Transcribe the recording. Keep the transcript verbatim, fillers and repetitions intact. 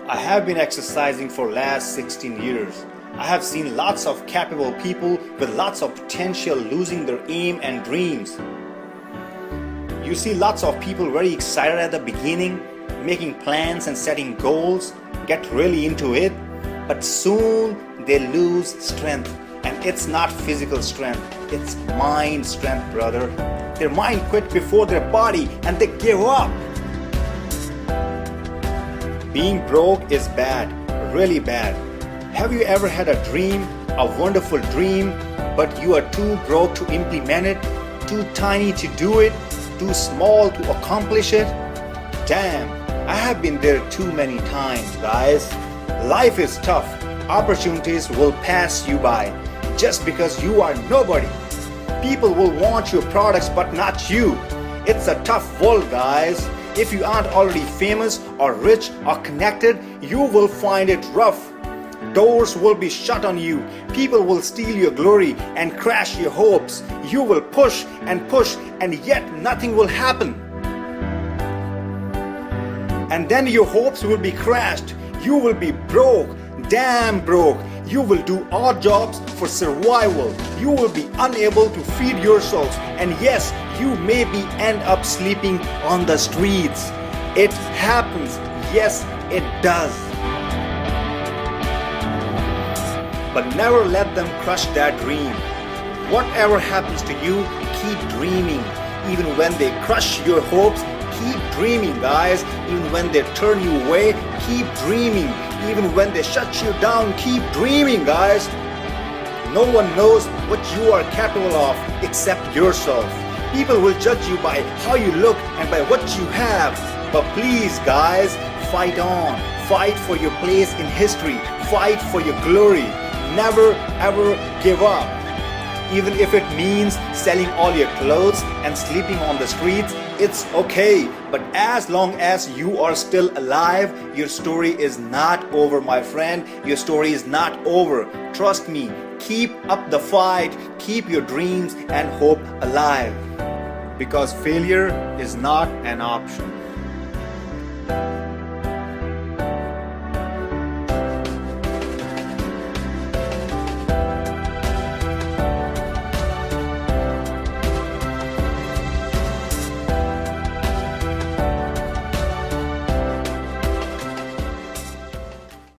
I have been exercising for last sixteen years. I have seen lots of capable people with lots of potential losing their aim and dreams. You see lots of people very excited at the beginning, making plans and setting goals, get really into it, but soon they lose strength. And it's not physical strength, it's mind strength, brother. Their mind quit before their body and they give up. Being broke is bad, really bad. Have you ever had a dream, a wonderful dream, but you are too broke to implement it, too tiny to do it, too small to accomplish it? Damn, I have been there too many times, guys. Life is tough. Opportunities will pass you by just because you are nobody. People will want your products but not you. It's a tough world, guys. If you aren't already famous or rich or connected, you will find it rough. Doors will be shut on you. People will steal your glory and crash your hopes. You will push and push and yet nothing will happen. And then your hopes will be crashed. You will be broke, damn broke. You will do odd jobs for survival. You will be unable to feed yourselves. And yes, you maybe end up sleeping on the streets. It happens. Yes, it does. But never let them crush that dream. Whatever happens to you, keep dreaming. Even when they crush your hopes, keep dreaming, guys. Even when they turn you away, keep dreaming. Even when they shut you down, keep dreaming, guys. No one knows what you are capable of except yourself. People will judge you by how you look and by what you have. But please, guys, fight on. Fight for your place in history. Fight for your glory. Never ever give up. Even if it means selling all your clothes and sleeping on the streets, it's okay. But as long as you are still alive, your story is not over, my friend. Your story is not over. Trust me, keep up the fight, keep your dreams and hope alive. Because failure is not an option.